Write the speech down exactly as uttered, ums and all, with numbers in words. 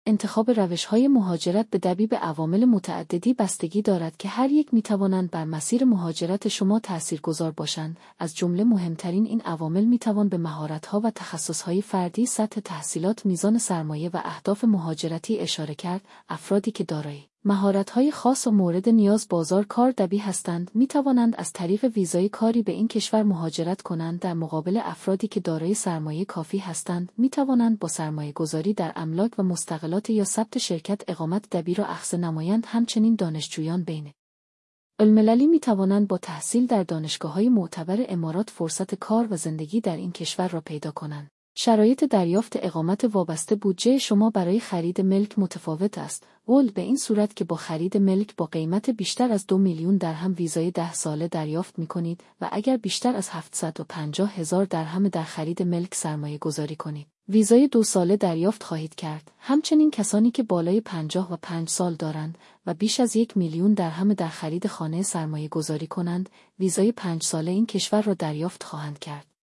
انتخاب روش‌های مهاجرت به دبیب عوامل متعددی بستگی دارد که هر یک می‌توانند بر مسیر مهاجرت شما تأثیرگذار باشند. از جمله مهمترین این عوامل می‌توان به مهارت‌ها و تخصص‌های فردی، سطح تحصیلات، میزان سرمایه و اهداف مهاجرتی اشاره کرد. افرادی که دارای مهارت‌های خاص و مورد نیاز بازار کار طبیعی هستند، می‌توانند از طریق ویزای کاری به این کشور مهاجرت کنند. در مقابل افرادی که دارای سرمایه کافی هستند، می‌توانند با سرمایه‌گذاری در املاک و مستغلات یا ثبت شرکت اقامت طبیعی را اخذ نمایند. همچنین دانشجویان بین المللی می‌توانند با تحصیل در دانشگاه‌های معتبر امارات فرصت کار و زندگی در این کشور را پیدا کنند. شرایط دریافت اقامت وابسته بودجه شما برای خرید ملک متفاوت است. اول به این صورت که با خرید ملک با قیمت بیشتر از دو میلیون درهم ویزای ده ساله دریافت می کنید و اگر بیشتر از هفتصد و پنجاه هزار درهم در خرید ملک سرمایه گذاری کنید، ویزای دو ساله دریافت خواهید کرد. همچنین کسانی که بالای پنجاه و پنج سال دارند و بیش از یک میلیون درهم در خرید خانه سرمایه گذاری کنند، ویزای پنج ساله این کشور را دریافت خواهند کرد.